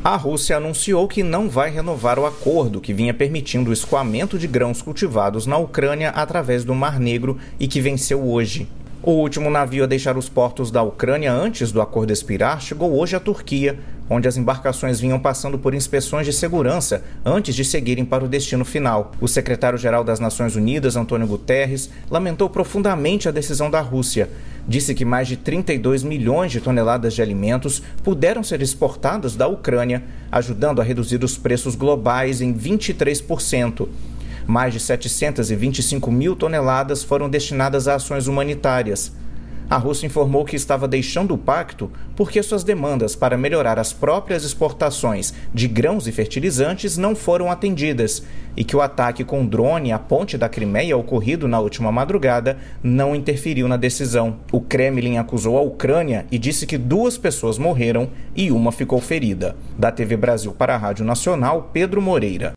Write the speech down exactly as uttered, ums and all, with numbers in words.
A Rússia anunciou que não vai renovar o acordo que vinha permitindo o escoamento de grãos cultivados na Ucrânia através do Mar Negro e que venceu hoje. O último navio a deixar os portos da Ucrânia antes do acordo expirar chegou hoje à Turquia, onde as embarcações vinham passando por inspeções de segurança antes de seguirem para o destino final. O secretário-geral das Nações Unidas, Antônio Guterres, lamentou profundamente a decisão da Rússia. Disse que mais de trinta e dois milhões de toneladas de alimentos puderam ser exportadas da Ucrânia, ajudando a reduzir os preços globais em vinte e três por cento. Mais de setecentas e vinte e cinco mil toneladas foram destinadas a ações humanitárias. A Rússia informou que estava deixando o pacto porque suas demandas para melhorar as próprias exportações de grãos e fertilizantes não foram atendidas e que o ataque com drone à ponte da Crimeia ocorrido na última madrugada não interferiu na decisão. O Kremlin acusou a Ucrânia e disse que duas pessoas morreram e uma ficou ferida. Da T V Brasil para a Rádio Nacional, Pedro Moreira.